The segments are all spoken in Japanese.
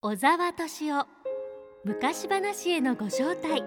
小沢敏夫昔話へのご招待。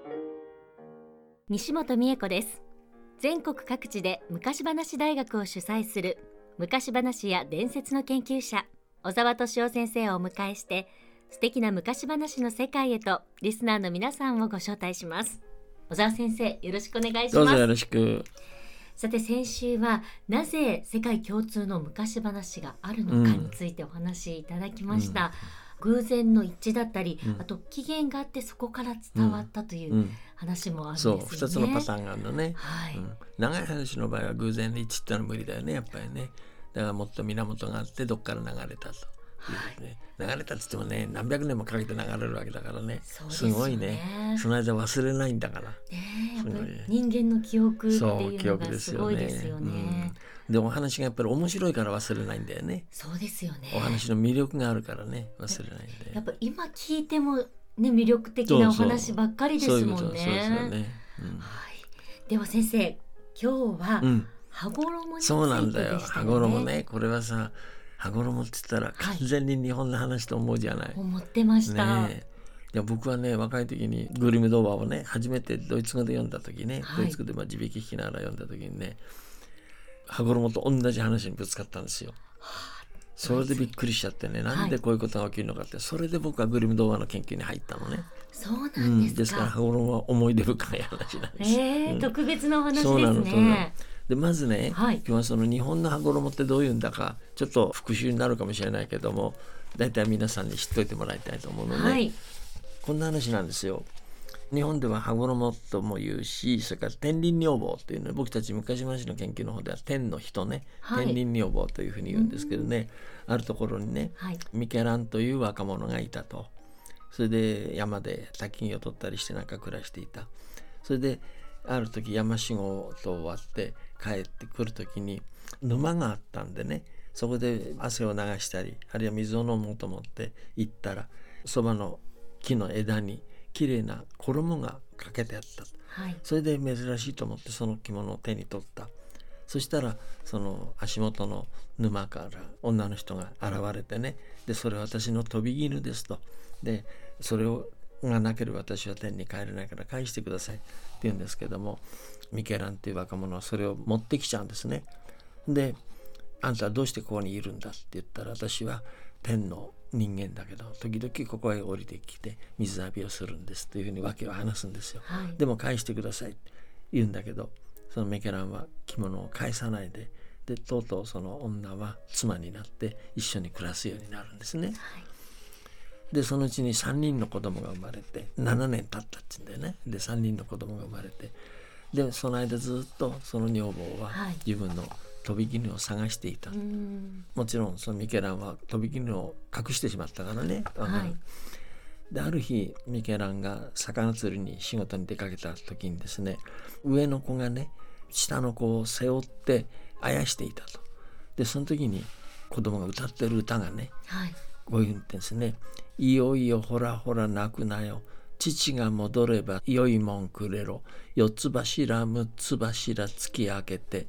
西本美恵子です。全国各地で昔話大学を主催する昔話や伝説の研究者小沢敏夫先生をお迎えして、素敵な昔話の世界へとリスナーの皆さんをご招待します。小沢先生、よろしくお願いします。 どうぞよろしく。 さて、先週はなぜ世界共通の昔話があるのかについてお話しいただきました。偶然の一致だったり、あと起源があってそこから伝わったという話もあるんですよね。 そう、2つのパターンがあるのね、 はい長い話の場合は偶然の一致ってのは無理だよね、やっぱりね。だからもっと源があってどっから流れたということね、流れたって言ってもね、何百年もかけて流れるわけだからね。すごいね。その間忘れないんだから、 やっぱり人間の記憶っていうのがすごいですよね。 でお話がやっぱり面白いから忘れないんだよね。 そうですよね。 お話の魅力があるからね、忘れないんで。 やっぱ今聞いてもね、魅力的なお話ばっかりですもんね。 そうですよね。 では先生、今日は羽衣についてでしたね。 そうなんだよ、羽衣ね。これはさ、羽衣って言ったら完全に日本の話と思うじゃない、 思ってました、 いや僕はね、若い時にグリム童話をね初めてドイツ語で読んだ時ね、ドイツ語で地引き聞きながら読んだ時にね、羽衣と同じ話にぶつかったんですよ。それでびっくりしちゃってね、なんでこういうことが起きるのかって、それで僕はグリム童話の研究に入ったのね。 そうなんですか。 ですから羽衣は思い出深い話なんです。 特別なお話ですね。 そうなの。でまずね、今日はその日本の羽衣ってどういうんだか、ちょっと復習になるかもしれないけども、だいたい皆さんに知っておいてもらいたいと思うのね、こんな話なんですよ。日本では羽衣とも言うし、それから天輪女房っていうのは、僕たち昔話の研究の方では天の人ね、天輪女房というふうに言うんですけどね、あるところにね、ミケランという若者がいたと。それで山で焚き木を取ったりしてなんか暮らしていた。それである時山仕事終わって帰ってくる時に沼があったんでね、そこで汗を流したり、あるいは水を飲もうと思って行ったら、そばの木の枝にきれいな衣がかけてあった、それで珍しいと思ってその着物を手に取った。そしたらその足元の沼から女の人が現れてね、でそれは私の飛び絹ですと。でそれがなければ私は天に帰れないから返してくださいって言うんですけども、ミケランっていう若者はそれを持ってきちゃうんですね。で、あんたはどうしてここにいるんだって言ったら、私は天の人間だけど時々ここへ降りてきて水浴びをするんですというふうに訳を話すんですよ、でも返してくださいって言うんだけど、そのミケランは着物を返さないで、とうとうその女は妻になって一緒に暮らすようになるんですね、でそのうちに3人の子供が生まれて、7年経ったって言うんだよね。で3人の子供が生まれて、でその間ずっとその女房は自分の飛び絹を探していた、もちろんそのミケランは飛び絹を隠してしまったからね、である日ミケランが魚釣りに仕事に出かけた時にですね、上の子がね下の子を背負ってあやしていたと。でその時に子供が歌ってる歌がね、こういうんですね。いよいよほらほら泣くなよ、父が戻れば良いもんくれろ、四つ柱六つ柱突き開けて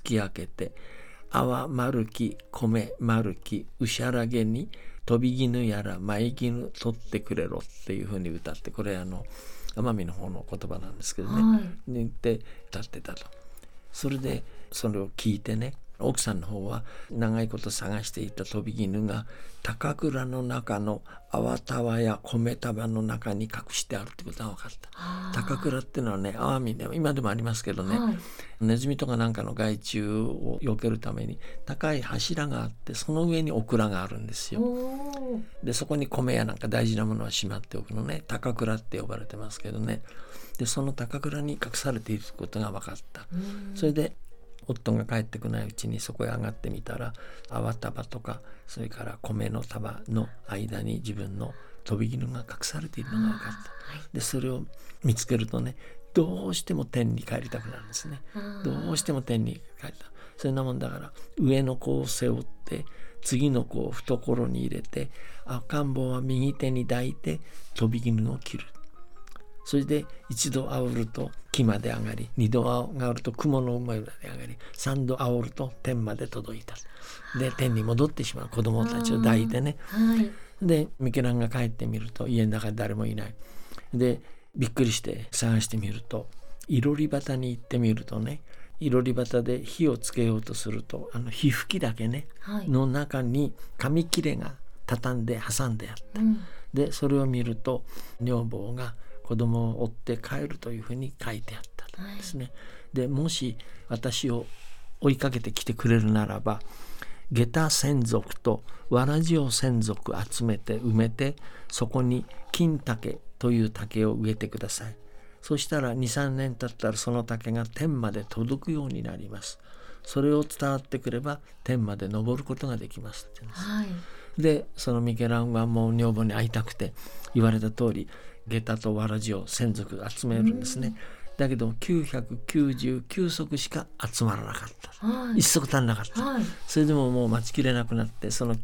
泡丸き米丸きうしゃらげに飛び絹やら舞絹取ってくれろっていうふうに歌って、これ奄美の方の言葉なんですけどね、言って歌ってたと。それでそれを聞いてね、奥さんの方は長いこと探していた飛び絹が高倉の中の泡束や米束の中に隠してあるってことが分かった。高倉っていうのはね、奄美でも今でもありますけどね、ネズミとかなんかの害虫を避けるために高い柱があって、その上にオクラがあるんですよ。でそこに米やなんか大事なものはしまっておくのね、高倉って呼ばれてますけどね。でその高倉に隠されていることが分かった。それで夫が帰ってこないうちにそこへ上がってみたら、泡束とかそれから米の束の間に自分の飛び絹が隠されているのが分かった。でそれを見つけるとね、どうしても天に帰りたくなるんですね。どうしても天に帰りたい。そんなもんだから上の子を背負って次の子を懐に入れて、赤ん坊は右手に抱いて飛び絹を切る。それで一度煽ると木まで上がり、二度煽ると雲の上まで上がり、三度煽ると天まで届いた。で天に戻ってしまう、子供たちを抱いてね、 でミケランが帰ってみると家の中で誰もいない。でびっくりして探してみると、いろり端に行ってみるとね、いろり端で火をつけようとすると火吹きだけね、の中に紙切れが畳んで挟んであった、でそれを見ると女房が子供を追って帰るというふうに書いてあったんですね、でもし私を追いかけてきてくれるならば、下駄専属とわらじを専属集めて埋めて、そこに金竹という竹を植えてください。そしたら 2,3 年経ったらその竹が天まで届くようになります。それを伝わってくれば天まで登ることができますって言うんです、でそのミケランはもう女房に会いたくて言われた通り下駄とわらじを専属集めるんですね。だけど999足しか集まらなかった、一足足んなかった、それでももう待ちきれなくなって、その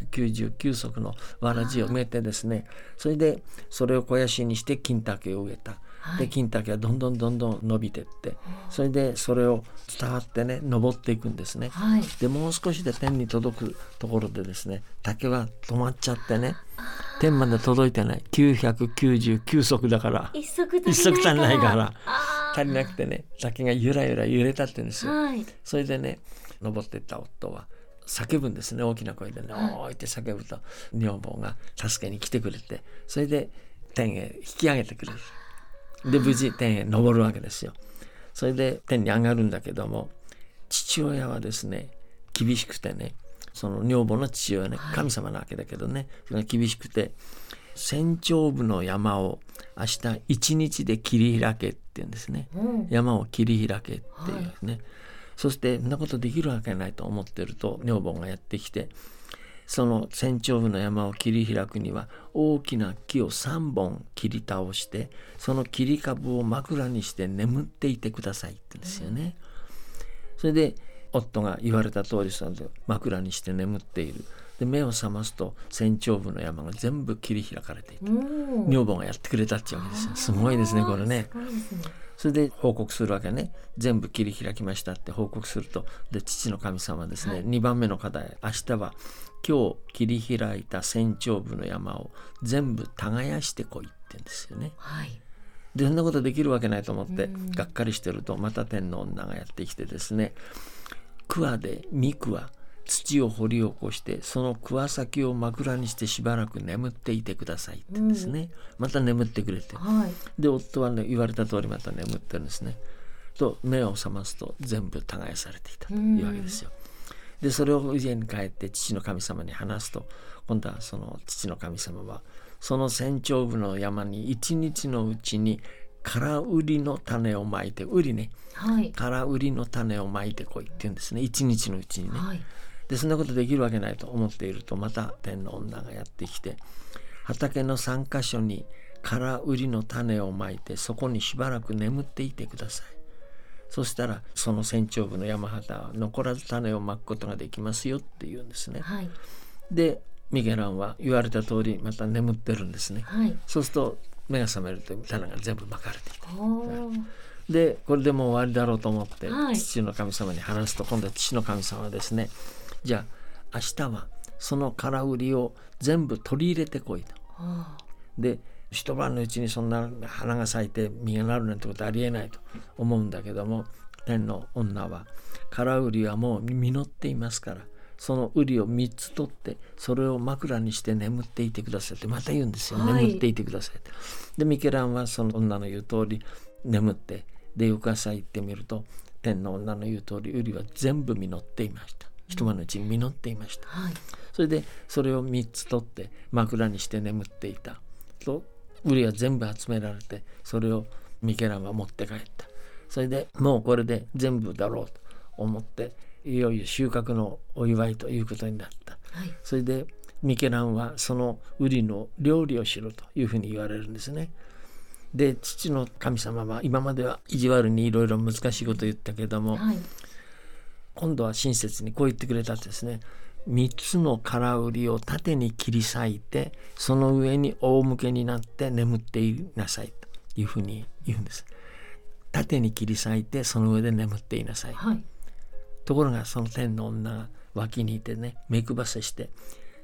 999足のわらじを埋めてですね、それでそれを肥やしにして金竹を植えた。で金竹はどんどん伸びてって、それでそれを伝わってね登っていくんですね、でもう少しで天に届くところでですね、竹は止まっちゃってね、天まで届いてない。999足だから一足足りないから足りなくてね、竹がゆらゆら揺れたって言うんですよ、それでね登っていった夫は叫ぶんですね、大きな声でね、おーいって叫ぶと女房が助けに来てくれて、それで天へ引き上げてくれる。で無事天へ登るわけですよ。それで天に上がるんだけども、父親はですね厳しくてね、その女房の父親ね、神様なわけだけどね、それが厳しくて、山頂部の山を明日一日で切り開けって言うんですね、山を切り開けっていうね、そしてそんなことできるわけないと思ってると女房がやってきて、その山頂部の山を切り開くには大きな木を3本切り倒して、その切り株を枕にして眠っていてくださいって言うんですよね、それで夫が言われた通りその枕にして眠っている。で目を覚ますと山頂部の山が全部切り開かれていた。女房がやってくれたっていうわけですよ。すごいですねこれね。それで報告するわけね。全部切り開きましたって報告すると、で父の神様はですね、2番目の課題、明日は今日切り開いた山頂部の山を全部耕してこいって言うんですよね、でそんなことできるわけないと思ってがっかりしてると、また天の女がやってきてですね、桑で三桑、土を掘り起こしてその桑先を枕にしてしばらく眠っていてくださいってですね、また眠ってくれて、で夫はね言われた通りまた眠ってるんですね。と目を覚ますと全部耕されていたというわけですよ。でそれを家に帰って父の神様に話すと、今度はその父の神様はその山頂部の山に一日のうちに空売りの種をまいて、売りね、空売りの種をまいてこいって言うんですね、一日のうちにね、でそんなことできるわけないと思っていると、また天の女がやってきて、畑の3カ所に空売りの種をまいてそこにしばらく眠っていてください。そしたらその山頂部の山肌は残らず種をまくことができますよって言うんですね、でミケランは言われた通りまた眠ってるんですね、そうすると目が覚めると種が全部まかれていて、でこれでもう終わりだろうと思って、父の神様に話すと、今度は父の神様はですね、じゃあ明日はその空売りを全部取り入れてこいと、で一晩のうちにそんな花が咲いて実がなるなんてことありえないと思うんだけども、天の女は空売りはもう実っていますから、その瓜を3つ取ってそれを枕にして眠っていてくださいってまた言うんですよ、眠っていてくださいって。でミケランはその女の言う通り眠って、で翌朝行ってみると天の女の言う通り瓜は全部実っていました。一晩のうちに実っていました、それでそれを3つ取って枕にして眠っていたと、瓜は全部集められてそれをミケランは持って帰った。それでもうこれで全部だろうと思っていよいよ収穫のお祝いということになった、それでミケランはその瓜の料理をしろというふうに言われるんですね。で父の神様は今までは意地悪にいろいろ難しいことを言ったけども、今度は親切にこう言ってくれたんですね。3つの空売りを縦に切り裂いてその上に仰向けになって眠っていなさいというふうに言うんです。縦に切り裂いてその上で眠っていなさい、ところがその天の女が脇にいてね目くばせして、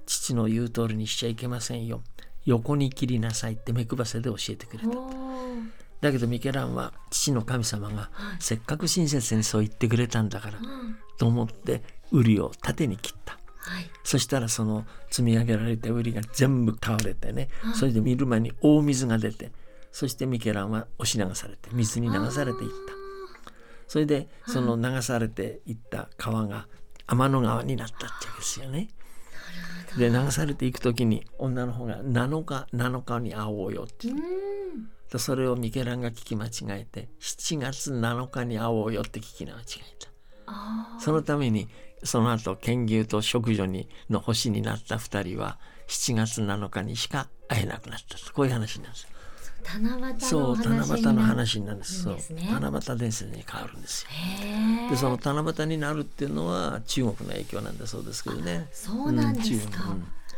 父の言う通りにしちゃいけませんよ、横に切りなさいって目配せで教えてくれた。だけどミケランは父の神様がせっかく親切にそう言ってくれたんだから、と思って瓜を縦に切った。そしたらその積み上げられた瓜が全部倒れてね、それで見る間に大水が出て、そしてミケランは押し流されて水に流されていった。それでその流されていった川が天の川になったってわけですよね。で流されていく時に女の方が7日に会おうよってそれをミケランが聞き間違えて7月7日に会おうよって聞き間違えた。そのためにその後剣牛と淑女の星になった2人は7月7日にしか会えなくなったと、こういう話なんです。七夕の話になるんです。そう、七夕伝説に変わるんですよ。でその七夕になるっていうのは中国の影響なんだそうですけどね。 そうなんですか。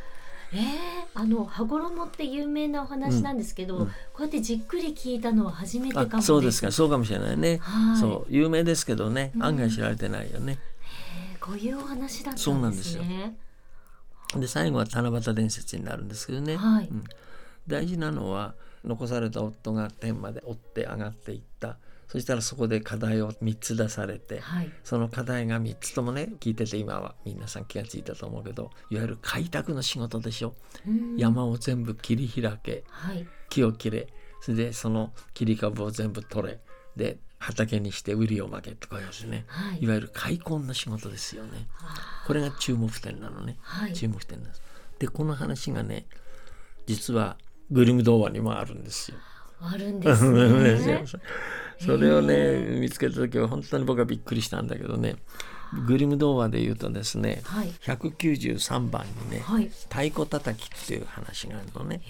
羽衣って有名なお話なんですけど、こうやってじっくり聞いたのは初めてかもです。 そうですか、そうかもしれないね。そう有名ですけどね、案外知られてないよね。 こういうお話だったんですね。 そうなんですよ。で最後は七夕伝説になるんですけどね、大事なのは残された夫が天まで追って上がっていった。そしたらそこで課題を3つ出されて、その課題が3つともね、聞いてて今は皆さん気がついたと思うけど、いわゆる開拓の仕事でしょ。山を全部切り開け、木を切れ、それでその切り株を全部取れ、で畑にして瓜をまけとかですね、いわゆる開墾の仕事ですよね。これが注目点なのね、注目点なんです。でこの話がね、実はグリム童話にもあるんですよ。 あるんですね。 それをね見つけた時は本当に僕はびっくりしたんだけどね、グリム童話で言うとですね、193番にね、太鼓叩きっていう話があるのね。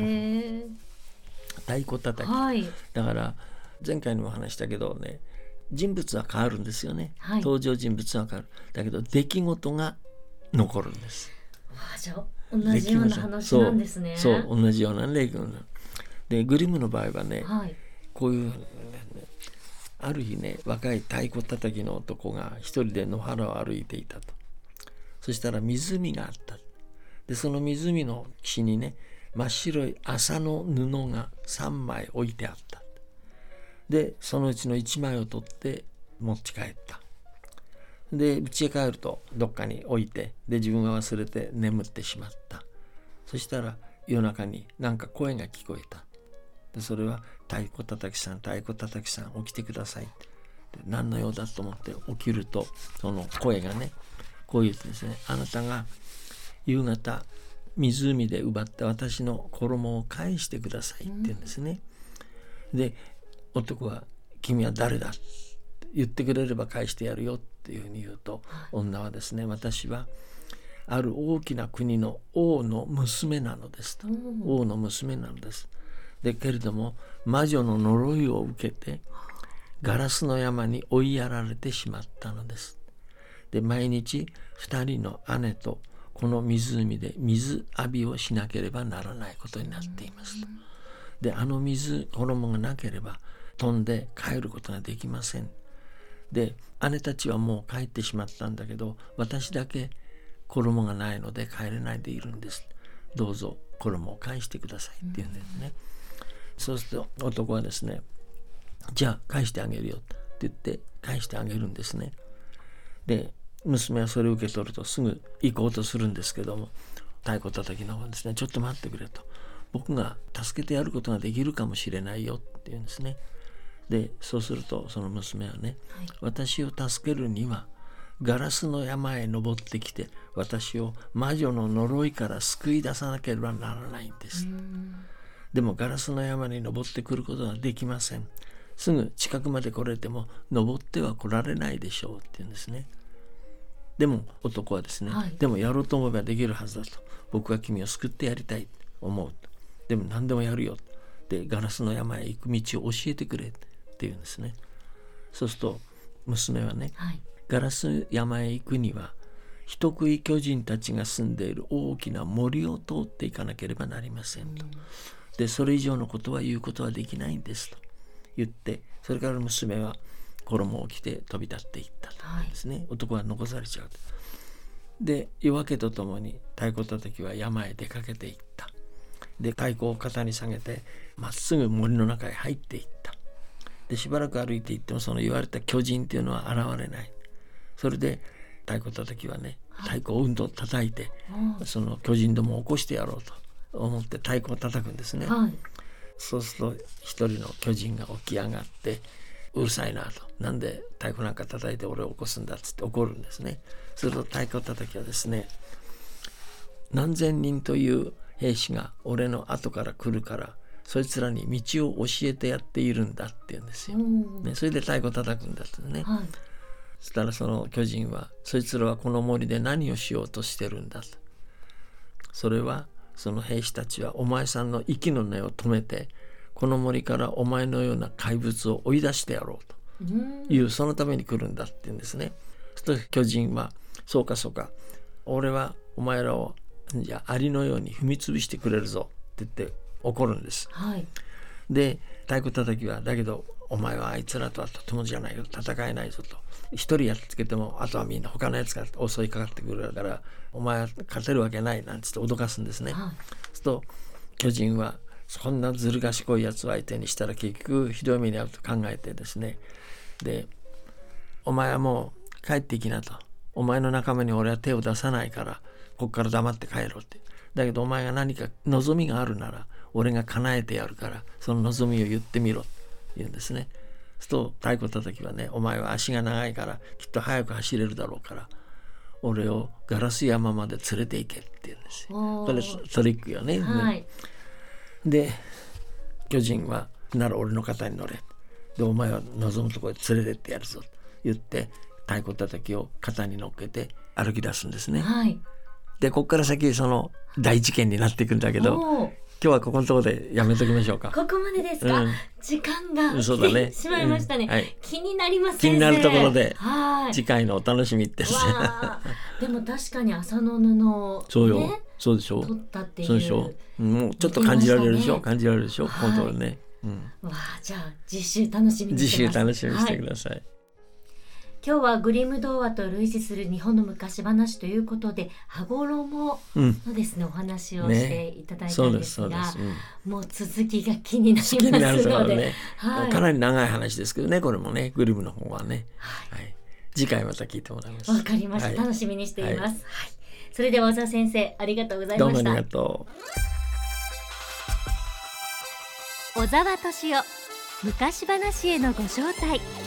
太鼓叩き、だから前回にも話したけどね、人物は変わるんですよね、登場人物は変わる。だけど出来事が残るんです。 じゃあ同じような話なんですね。 そう同じような例で、グリムの場合はね、こういう、ある日ね、若い太鼓叩きの男が一人で野原を歩いていたと。そしたら湖があった。でその湖の岸にね、真っ白い麻の布が3枚置いてあった。でそのうちの1枚を取って持ち帰った。で家へ帰るとどっかに置いて、で自分は忘れて眠ってしまった。そしたら夜中になんか声が聞こえた。でそれは太鼓叩きさん、太鼓叩きさん起きてくださいって。で何の用だと思って起きると、その声がねこう言ってですね、あなたが夕方湖で奪った私の衣を返してくださいって言うんですね。で男は君は誰だって言ってくれれば返してやるよっていうふうに言うと、女はですね、私はある大きな国の王の娘なのですと。王の娘なのです。でけれども魔女の呪いを受けてガラスの山に追いやられてしまったのです。で毎日2人の姉とこの湖で水浴びをしなければならないことになっていますと。で衣がなければ飛んで帰ることができません。で姉たちはもう帰ってしまったんだけど、私だけ衣がないので帰れないでいるんです。どうぞ衣を返してくださいって言うんですね。そうすると男はですね、じゃあ返してあげるよって言って返してあげるんですね。で娘はそれを受け取るとすぐ行こうとするんですけども、太鼓叩きの方はですね、ちょっと待ってくれと、僕が助けてやることができるかもしれないよって言うんですね。でそうするとその娘はね、私を助けるにはガラスの山へ登ってきて私を魔女の呪いから救い出さなければならないんです。でもガラスの山に登ってくることができません。すぐ近くまで来れても登っては来られないでしょうって言うんですね。でも男はですね、でもやろうと思えばできるはずだと、僕は君を救ってやりたいと思う。でも何でもやるよ。でガラスの山へ行く道を教えてくれって言うんですね。そうすると娘はね、ガラス山へ行くには人食い巨人たちが住んでいる大きな森を通っていかなければなりませんと。でそれ以上のことは言うことはできないんですと言って、それから娘は衣を着て飛び立っていったとですね、男は残されちゃう。 で夜明けとともに太鼓叩きは山へ出かけていった。で太鼓を肩に下げてまっすぐ森の中へ入っていった。でしばらく歩いていってもその言われた巨人っていうのは現れない。それで太鼓叩きはね、太鼓をうんと叩いて、その巨人どもを起こしてやろうと思って太鼓を叩くんですね、そうすると一人の巨人が起き上がって、うるさいなと、なんで太鼓なんか叩いて俺を起こすんだっつって怒るんですね。すると太鼓叩きはですね、何千人という兵士が俺の後から来るからそいつらに道を教えてやっているんだって言うんですよ、ね、それで太鼓叩くんだってね、そしたらその巨人は、そいつらはこの森で何をしようとしてるんだと。それはその兵士たちはお前さんの息の根を止めてこの森からお前のような怪物を追い出してやろうという、そのために来るんだって言うんですね。そして巨人は、そうかそうか、俺はお前らをじゃあアリのように踏み潰してくれるぞって言って怒るんです、で太鼓叩きは、だけどお前はあいつらとはとてもじゃないよ、戦えないぞと。一人やっつけてもあとはみんな他のやつが襲いかかってくるから、お前は勝てるわけないなんつって脅かすんですね、そうすると巨人は、そんなずる賢いやつを相手にしたら結局ひどい目に遭うと考えてですね、でお前はもう帰っていきなと、お前の仲間に俺は手を出さないからここから黙って帰ろうって。だけどお前が何か望みがあるなら俺が叶えてやるから、その望みを言ってみろって言うんですね。そうすると太鼓叩きはね、お前は足が長いからきっと早く走れるだろうから俺をガラス山まで連れて行けって言うんですよ。これトリックよね、で巨人は、なら俺の肩に乗れ、でお前は望むところへ連れてってやるぞと言って太鼓叩きを肩に乗っけて歩き出すんですね、でここから先その大事件になっていくんだけど、今日はここのところでやめときましょうか。 ここまでですか、時間が来てしまいましたね、気になります先生。 気になるところで、次回のお楽しみですね。 でも確かに麻の布を、 そうよ、そうでしょう、 取ったっていう、 そうでしょう、もうちょっと感じられるでしょ、感じられるでしょ、このところね、 じゃあ次週楽しみにしてます。 次週楽しみにしてください、 今日はグリム童話と類似する日本の昔話ということで、羽衣のですね、お話をしていただいたんですが、もう続きが気になりますので、 かなり長い話ですけどね、これもね、グリムの方はね、次回また聞いてもらいます。 わかりました、楽しみにしています、それでは小沢先生、ありがとうございました。 どうもありがとう。小沢敏夫、昔話へのご招待。